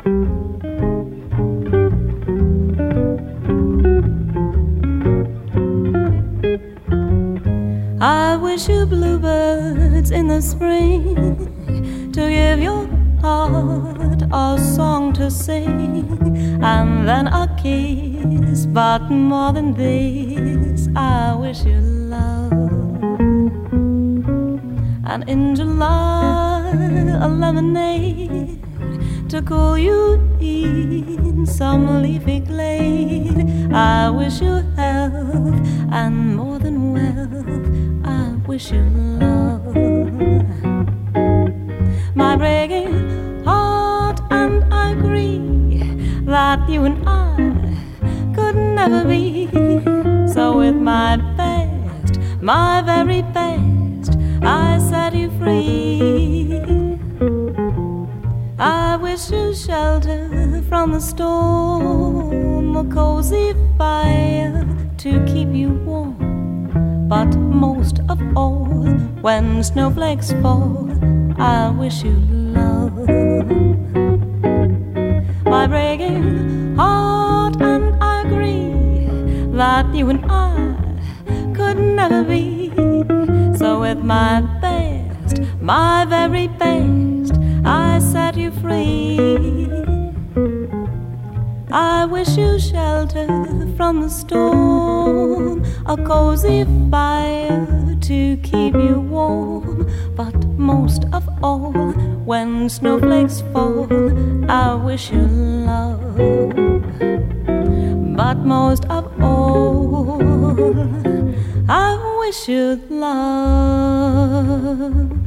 I wish you bluebirds in the spring to give your heart a song to sing, and then a kiss. But more than this, I wish you love. And in July, a lemonade to cool you in some leafy glade. I wish you health, and more than wealth, I wish you love. My breaking heart and I agree that you and I could never be. So with my best, my very best, I set you free. I wish you shelter from the storm, a cozy fire to keep you warm. But most of all, when snowflakes fall, I wish you love. My breaking heart and I agree that you and I could never be. So with my best, my very best, I set you free. I wish you shelter from the storm, a cozy fire to keep you warm. But most of all, when snowflakes fall, I wish you love. But most of all, I wish you love.